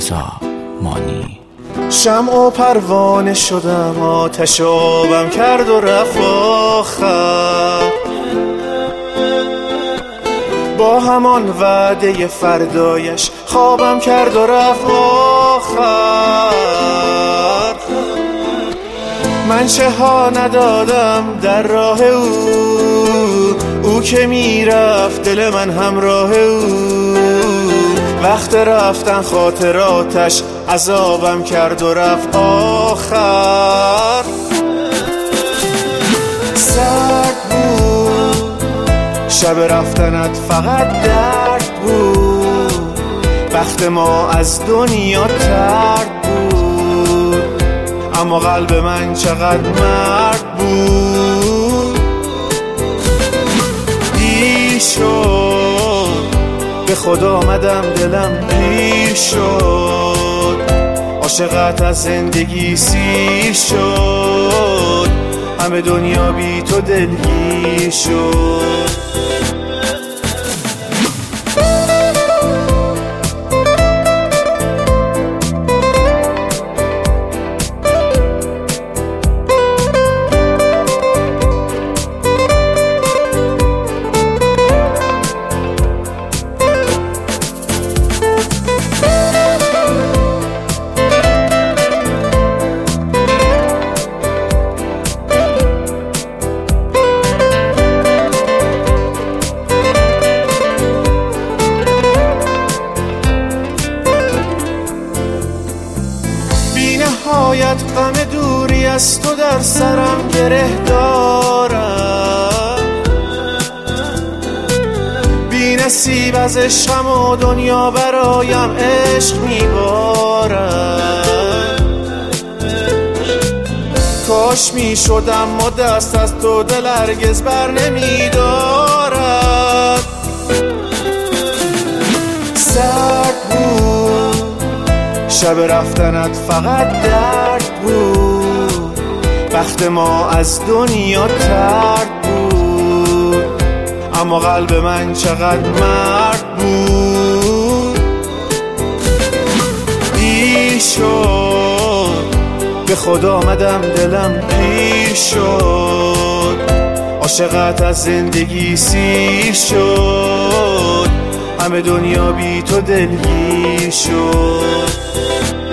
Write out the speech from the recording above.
رضا مانی. شمع و پروانه شدم، آتش آبم کرد و رفت آخر. با همان وعده فردایش خوابم کرد و رفت آخر. من چه ها ندادم در راه او که میرفت دل من همراه او. وقت رفتن خاطراتش عذابم کرد و رفت آخر. سرد بود شب رفتنت، فقط درد بود. وقت ما از دنیا ترد بود، اما قلب من چقدر مرد بود. دیر شد به خدا آمدم، دلم پیر شد. عاشقت از زندگی سیر شد، همه دنیا بی تو دلگیر شد. نهایت غم دوری از تو در سرم گره دارم. بی نصیب از عشقم و دنیا برایم عشق میبارد. کاش میشدم ما دست از تو، دل هرگز بر نمیدارد. سرد بود شب رفتنت، فقط درد بود. وقت ما از دنیا ترد بود، اما قلب من چقدر مرد بود. دیر شد به خدا آمدم، دلم پیر شد. عاشقت از زندگی سیر شد، همه دنیا بی تو دلگیر شد.